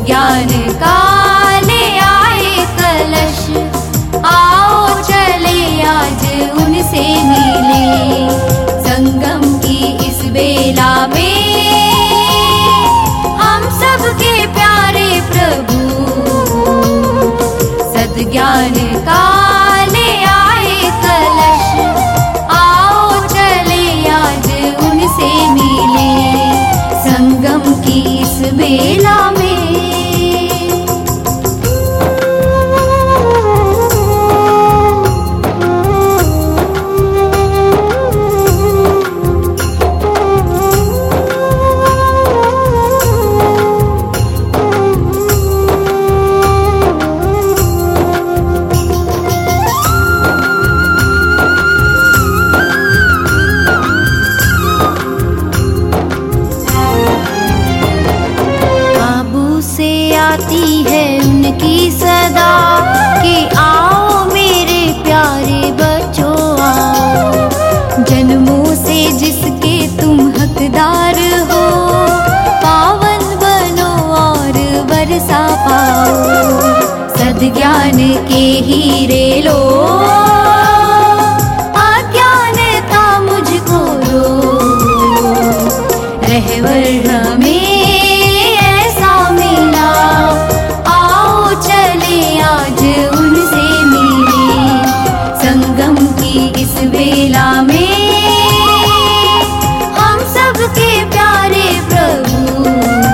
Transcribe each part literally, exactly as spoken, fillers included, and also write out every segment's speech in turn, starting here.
ज्ञान का ले आए कलश। आओ चले आज उनसे मिले, संगम की इस बेला में हम सबके प्यारे प्रभु सद्ज्ञान का ले आए कलश। आओ चले आज उनसे मिले, संगम की इस बेला में। आती है उनकी सदा कि आओ मेरे प्यारे बच्चों आओ। जन्मों से जिसके तुम हकदार हो, पावन बनो और वर्षा पाओ। सद्ज्ञान के हीरे लो, अज्ञानता मुझको दो। रहवर हमें इस बेला में हम सबके प्यारे प्रभु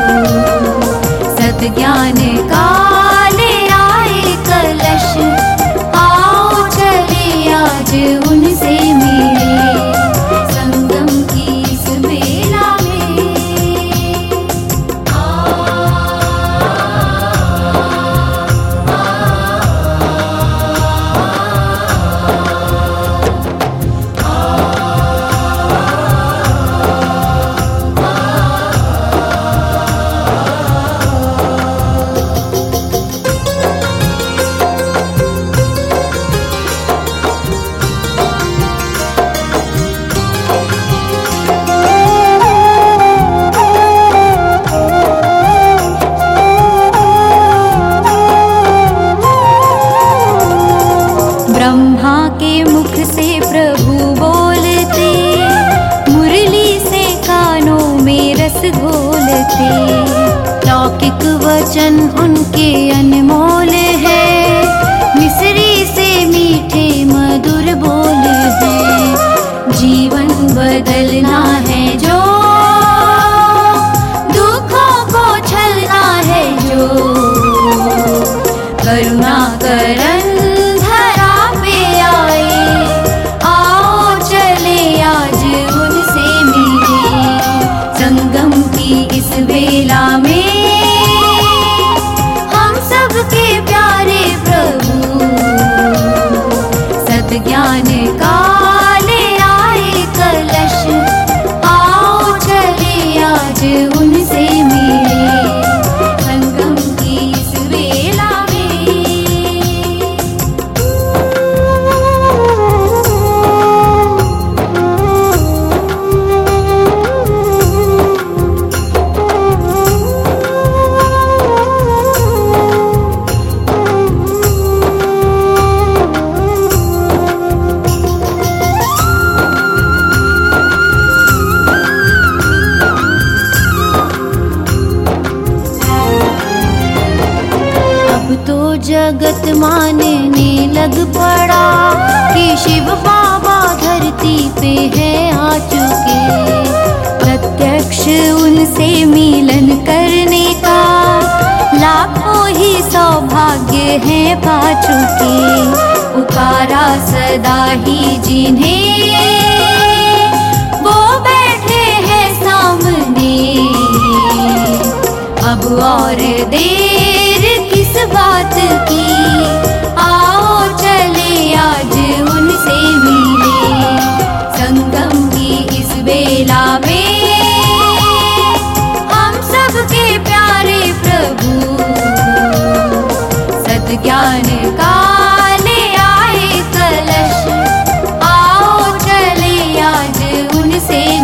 सद्ज्ञान का ले आए कलश। आओ चले आज उनसे मिले, संगम की इस बेला में। ब्रह्मा के मुख से प्रभु बोलते, मुरली से कानों में रस घोलते। लौकिक वचन उनके अनमोल है, मिस्री से मीठे मधुर बोल है। जीवन बदलना है जो, दुखों को छलना है जो, करुणा करन इस बेला में हम सबके प्यारे प्रभु सद्ज्ञान का ले आए कलश। आओ चले आज उनसे मिले, संगम की इस बेला में। जगत मानने लग पड़ा कि शिव बाबा धरती पे है आ चुके। प्रत्यक्ष उनसे मिलन करने का लाखों ही सौभाग्य है पा चुके। पुकारा सदा ही जिन्हें वो बैठे हैं सामने, अब और देर किस बात की। आओ चले आज उनसे मिले, संगम की इस बेला में हम सबके प्यारे प्रभु सद्ज्ञान का ले आए कलश। आओ चले आज उनसे